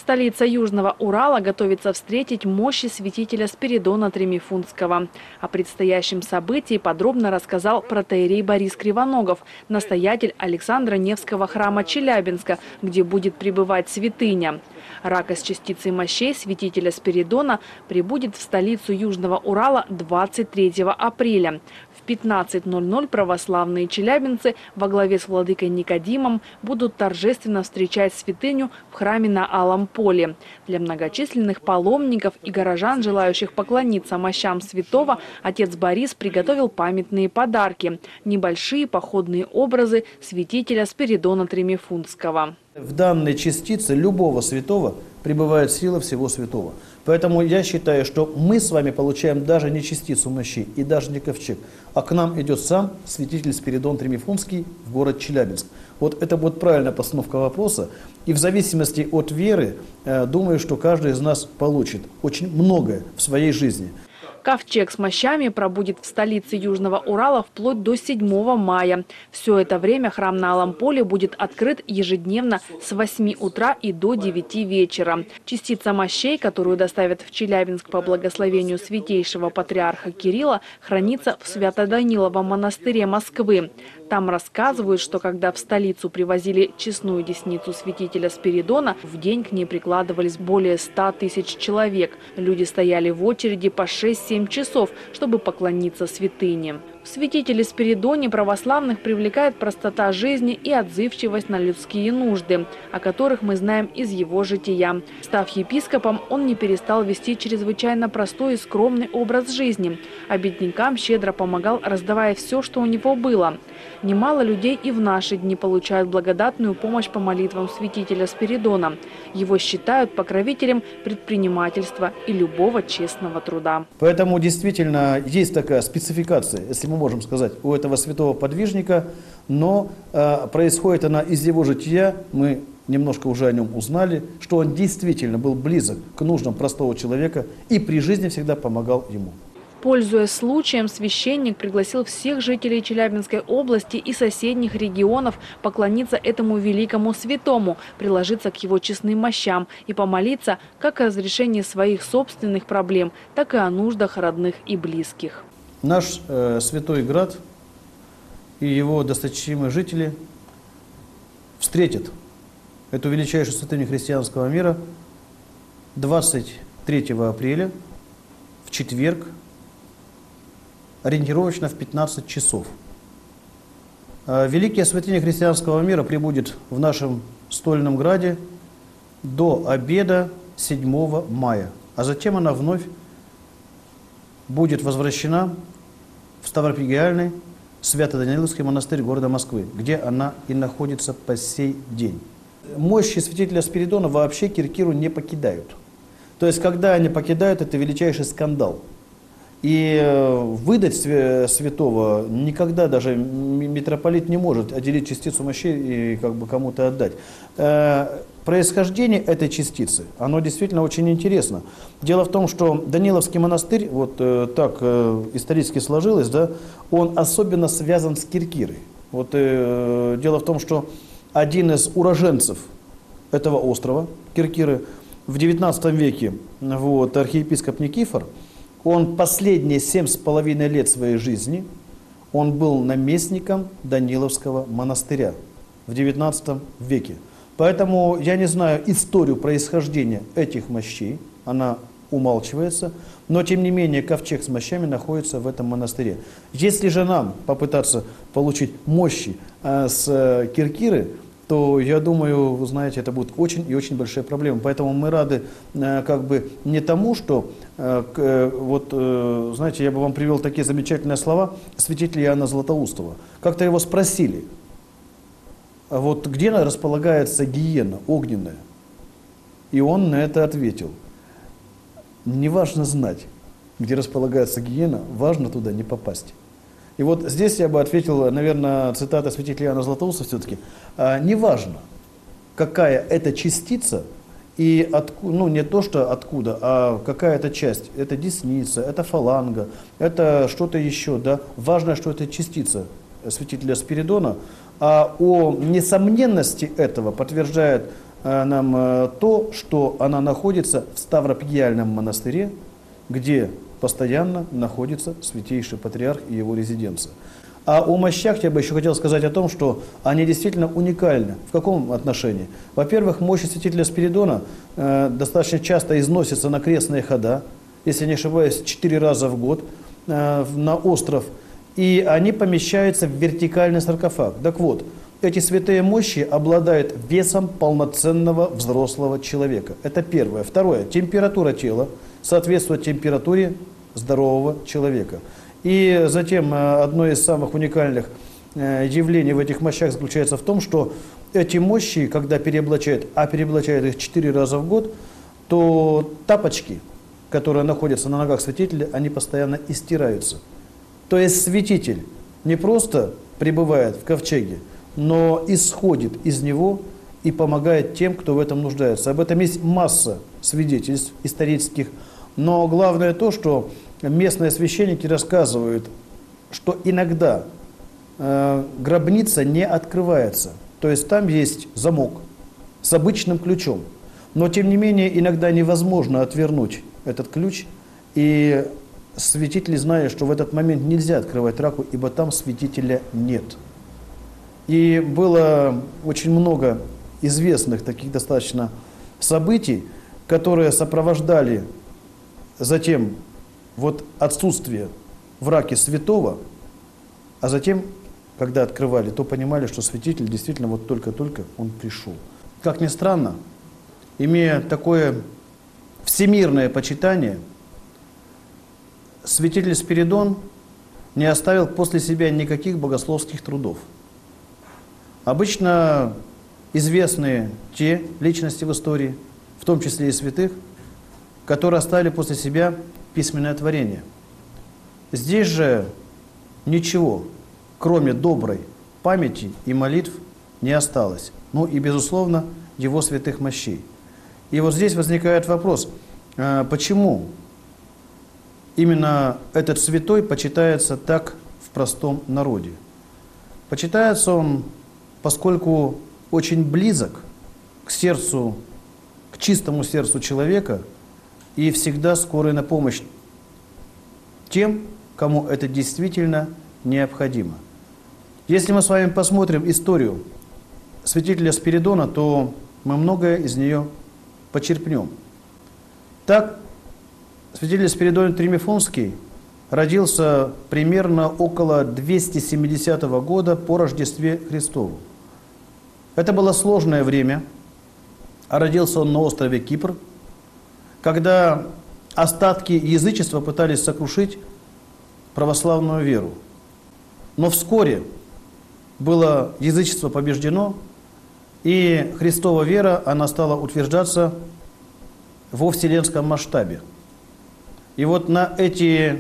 Столица Южного Урала готовится встретить мощи святителя Спиридона Тремифунтского. О предстоящем событии подробно рассказал протоиерей Борис Кривоногов, настоятель Александра Невского храма Челябинска, где будет пребывать святыня. Рака с частицей мощей святителя Спиридона прибудет в столицу Южного Урала 23 апреля. В 15:00 православные челябинцы во главе с владыкой Никодимом будут торжественно встречать святыню в храме на Алом поле. Для многочисленных паломников и горожан, желающих поклониться мощам святого, отец Борис приготовил памятные подарки – небольшие походные образы святителя Спиридона Тремифунтского. В данной частице любого святого пребывает сила всего святого. Поэтому я считаю, что мы с вами получаем даже не частицу мощей и даже не ковчег, а к нам идет сам святитель Спиридон Тремифунтский в город Челябинск. Вот это будет правильная постановка вопроса. И в зависимости от веры, думаю, что каждый из нас получит очень многое в своей жизни. Ковчег с мощами пробудет в столице Южного Урала вплоть до 7 мая. Все это время храм на Алом поле будет открыт ежедневно с 8 утра и до 9 вечера. Частица мощей, которую доставят в Челябинск по благословению святейшего патриарха Кирилла, хранится в Свято-Даниловом монастыре Москвы. Там рассказывают, что когда в столицу привозили честную десницу святителя Спиридона, в день к ней прикладывались более 100 тысяч человек. Люди стояли в очереди по 6-7 часов, чтобы поклониться святыне. В святителе Спиридоне православных привлекает простота жизни и отзывчивость на людские нужды, о которых мы знаем из его жития. Став епископом, он не перестал вести чрезвычайно простой и скромный образ жизни. А беднякам щедро помогал, раздавая все, что у него было. Немало людей и в наши дни получают благодатную помощь по молитвам святителя Спиридона. Его считают покровителем предпринимательства и любого честного труда. Поэтому действительно есть такая спецификация, если мы можем сказать, у этого святого подвижника, но происходит она из его жития, мы немножко уже о нем узнали, что он действительно был близок к нуждам простого человека и при жизни всегда помогал ему. Пользуясь случаем, священник пригласил всех жителей Челябинской области и соседних регионов поклониться этому великому святому, приложиться к его честным мощам и помолиться как о разрешении своих собственных проблем, так и о нуждах родных и близких. Наш святой град и его досточтимые жители встретят эту величайшую святыню христианского мира 23 апреля в четверг, ориентировочно в 15 часов. Великая святыня христианского мира прибудет в нашем стольном граде до обеда 7 мая, а затем она вновь будет возвращена в Ставропигиальный Свято-Даниловский монастырь города Москвы, где она и находится по сей день. Мощи святителя Спиридона вообще Киркиру не покидают. То есть, когда они покидают, это величайший скандал. И выдать святого никогда даже митрополит не может отделить частицу мощей и как бы кому-то отдать. Происхождение этой частицы, оно действительно очень интересно. Дело в том, что Даниловский монастырь, вот так исторически сложилось, да, он особенно связан с Киркирой. Вот дело в том, что один из уроженцев этого острова, Киркиры, в 19 веке, вот, архиепископ Никифор, он последние 7,5 лет своей жизни, он был наместником Даниловского монастыря в 19 веке. Поэтому я не знаю историю происхождения этих мощей, она умалчивается, но тем не менее ковчег с мощами находится в этом монастыре. Если же нам попытаться получить мощи с Киркиры, то, я думаю, вы знаете, это будет очень и очень большая проблема. Поэтому мы рады как бы не тому, что, вот, знаете, я бы вам привел такие замечательные слова святителя Иоанна Златоустова. Как-то его спросили, вот где располагается гиена огненная? И он на это ответил: не важно знать, где располагается гиена, важно туда не попасть. И вот здесь я бы ответил, наверное, цитата святителя Иоанна Златоуста все-таки: неважно, какая это частица, и ну, не то, что откуда, а какая это часть. Это десница, это фаланга, это что-то еще. Да? Важно, что это частица святителя Спиридона. А о несомненности этого подтверждает нам то, что она находится в Ставропигиальном монастыре, где постоянно находится святейший патриарх и его резиденция. А о мощах я бы еще хотел сказать о том, что они действительно уникальны. В каком отношении? Во-первых, мощи святителя Спиридона достаточно часто износятся на крестные хода, если не ошибаюсь, 4 раза в год на остров, и они помещаются в вертикальный саркофаг. Так вот, эти святые мощи обладают весом полноценного взрослого человека. Это первое. Второе. Температура тела соответствует температуре здорового человека. И затем одно из самых уникальных явлений в этих мощах заключается в том, что эти мощи, когда переоблачают, а переоблачают их 4 раза в год, то тапочки, которые находятся на ногах святителя, они постоянно истираются. То есть святитель не просто пребывает в ковчеге, но исходит из него и помогает тем, кто в этом нуждается. Об этом есть масса свидетельств исторических. Но главное то, что местные священники рассказывают, что иногда гробница не открывается. То есть там есть замок с обычным ключом. Но тем не менее иногда невозможно отвернуть этот ключ. И святители знают, что в этот момент нельзя открывать раку, ибо там святителя нет. И было очень много известных таких достаточно событий, которые сопровождали затем вот отсутствие в раке святого, а затем, когда открывали, то понимали, что святитель действительно вот только-только он пришел. Как ни странно, имея такое всемирное почитание, святитель Спиридон не оставил после себя никаких богословских трудов. Обычно известны те личности в истории, в том числе и святых, которые оставили после себя письменное творение. Здесь же ничего, кроме доброй памяти и молитв, не осталось. Ну и, безусловно, его святых мощей. И вот здесь возникает вопрос, почему именно этот святой почитается так в простом народе? Почитается он, поскольку очень близок к сердцу, к чистому сердцу человека и всегда скорый на помощь тем, кому это действительно необходимо. Если мы с вами посмотрим историю святителя Спиридона, то мы многое из нее почерпнем. Так, святитель Спиридон Тремифунский родился примерно около 270 года по Рождестве Христову. Это было сложное время, а родился он на острове Кипр, когда остатки язычества пытались сокрушить православную веру. Но вскоре было язычество побеждено, и Христова вера, она стала утверждаться во вселенском масштабе. И вот на эту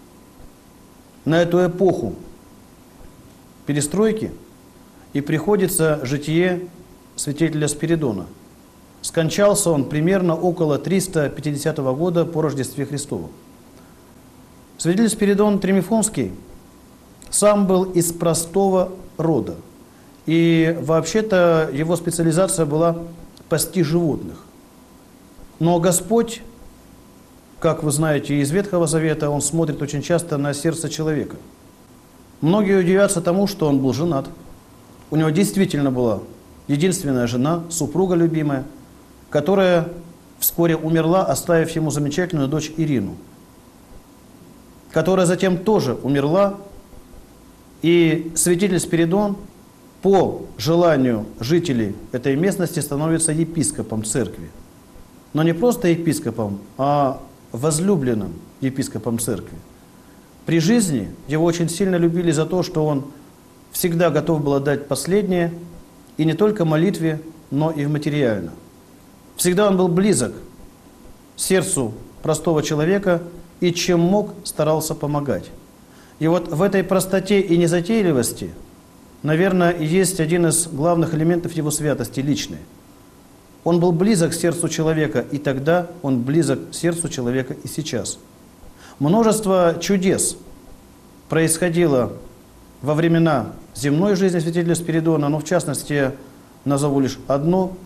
эпоху перестройки и приходится житие святителя Спиридона. Скончался он примерно около 350 года по Рождестве Христову. Святитель Спиридон Тремифунский сам был из простого рода. И вообще-то его специализация была пасти животных. Но Господь, как вы знаете из Ветхого Завета, Он смотрит очень часто на сердце человека. Многие удивятся тому, что он был женат. У него действительно была единственная жена, супруга любимая, которая вскоре умерла, оставив ему замечательную дочь Ирину, которая затем тоже умерла, и святитель Спиридон по желанию жителей этой местности становится епископом церкви. Но не просто епископом, а возлюбленным епископом церкви. При жизни его очень сильно любили за то, что он всегда готов был отдать последнее, и не только в молитве, но и в материально. Всегда он был близок к сердцу простого человека и чем мог, старался помогать. И вот в этой простоте и незатейливости, наверное, и есть один из главных элементов его святости личной. Он был близок к сердцу человека и тогда, он близок к сердцу человека и сейчас. Множество чудес происходило во времена земной жизни святителя Спиридона, но в частности я назову лишь одно.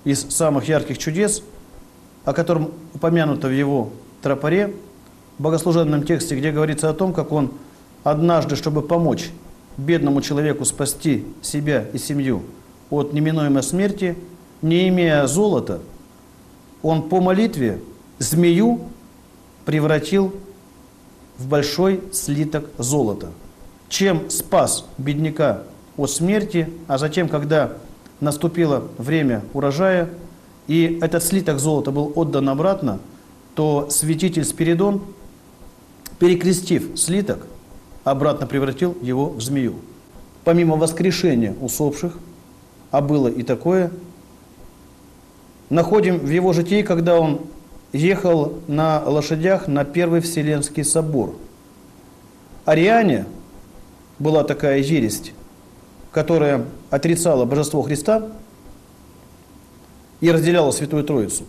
из самых ярких чудес, о котором упомянуто в его тропаре, в богослужебном тексте, где говорится о том, как он однажды, чтобы помочь бедному человеку спасти себя и семью от неминуемой смерти, не имея золота, он по молитве змею превратил в большой слиток золота, чем спас бедняка от смерти, а затем, когда наступило время урожая, и этот слиток золота был отдан обратно, то святитель Спиридон, перекрестив слиток, обратно превратил его в змею. Помимо воскрешения усопших, а было и такое, находим в его житии, когда он ехал на лошадях на Первый Вселенский собор. Ариане была такая ересь, которая отрицала божество Христа и разделяла Святую Троицу.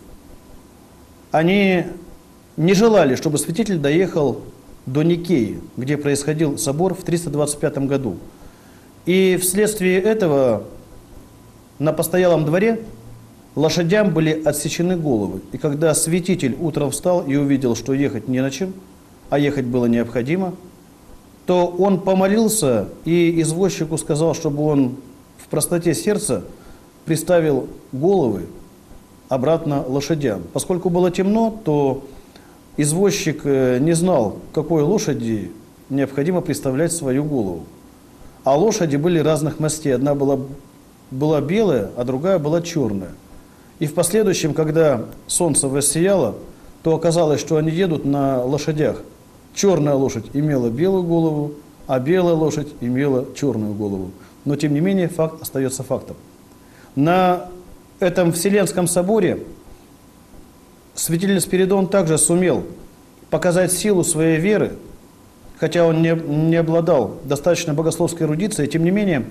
Они не желали, чтобы святитель доехал до Никеи, где происходил собор в 325 году. И вследствие этого на постоялом дворе лошадям были отсечены головы. И когда святитель утром встал и увидел, что ехать не на чем, а ехать было необходимо, то он помолился и извозчику сказал, чтобы он в простоте сердца приставил головы обратно лошадям. Поскольку было темно, то извозчик не знал, какой лошади необходимо приставлять свою голову. А лошади были разных мастей. Одна была белая, а другая была черная. И в последующем, когда солнце воссияло, то оказалось, что они едут на лошадях. Черная лошадь имела белую голову, а белая лошадь имела черную голову. Но, тем не менее, факт остается фактом. На этом Вселенском соборе святитель Спиридон также сумел показать силу своей веры, хотя он не обладал достаточно богословской эрудицией, тем не менее,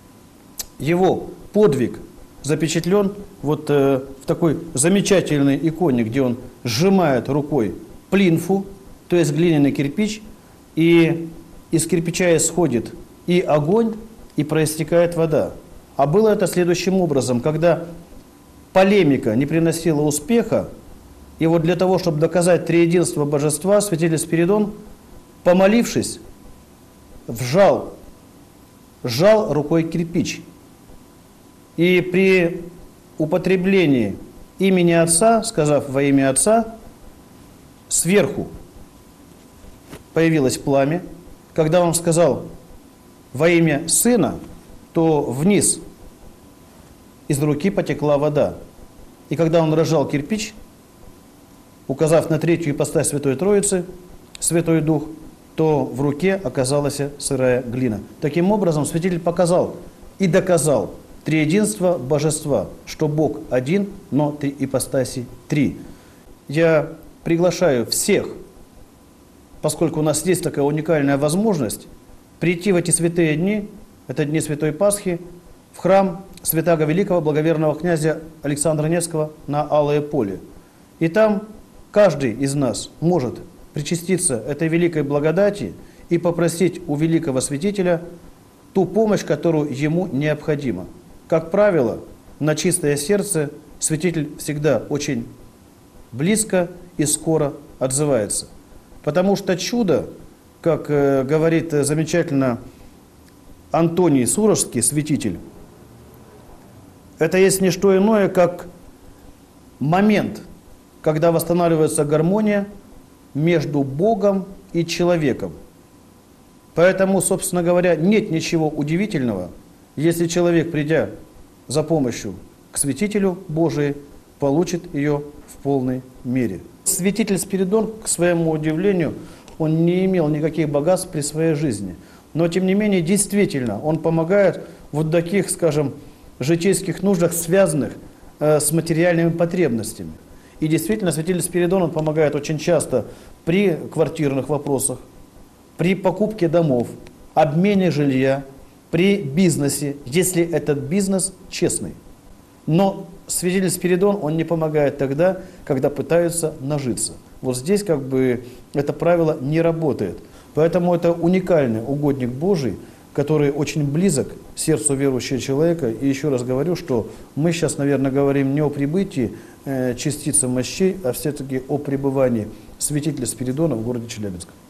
его подвиг запечатлен вот в такой замечательной иконе, где он сжимает рукой плинфу, то есть глиняный кирпич, и из кирпича исходит и огонь, и проистекает вода. А было это следующим образом, когда полемика не приносила успеха, и вот для того, чтобы доказать триединство божества, святитель Спиридон, помолившись, сжал рукой кирпич. И при употреблении имени Отца, сказав во имя Отца, сверху появилось пламя. Когда он сказал во имя Сына, то вниз из руки потекла вода. И когда он разжал кирпич, указав на третью ипостась Святой Троицы, Святой Дух, то в руке оказалась сырая глина. Таким образом, святитель показал и доказал триединство божества, что Бог один, но три ипостаси три. Я приглашаю всех, поскольку у нас есть такая уникальная возможность, прийти в эти святые дни, это дни Святой Пасхи, в храм святаго великого благоверного князя Александра Невского на Алое поле. И там каждый из нас может причаститься этой великой благодати и попросить у великого святителя ту помощь, которую ему необходима. Как правило, на чистое сердце святитель всегда очень близко и скоро отзывается. Потому что чудо, как говорит замечательно Антоний Сурожский, святитель, это есть не что иное, как момент, когда восстанавливается гармония между Богом и человеком. Поэтому, собственно говоря, нет ничего удивительного, если человек, придя за помощью к святителю Божию, получит ее в полной мере. Святитель Спиридон, к своему удивлению, он не имел никаких богатств при своей жизни. Но, тем не менее, действительно, он помогает в вот таких, скажем, житейских нуждах, связанных с материальными потребностями. И действительно, святитель Спиридон, он помогает очень часто при квартирных вопросах, при покупке домов, обмене жилья, при бизнесе, если этот бизнес честный. Но святитель Спиридон, он не помогает тогда, когда пытаются нажиться. Вот здесь как бы это правило не работает. Поэтому это уникальный угодник Божий, который очень близок сердцу верующего человека. И еще раз говорю, что мы сейчас, наверное, говорим не о прибытии частицы мощей, а все-таки о пребывании святителя Спиридона в городе Челябинск.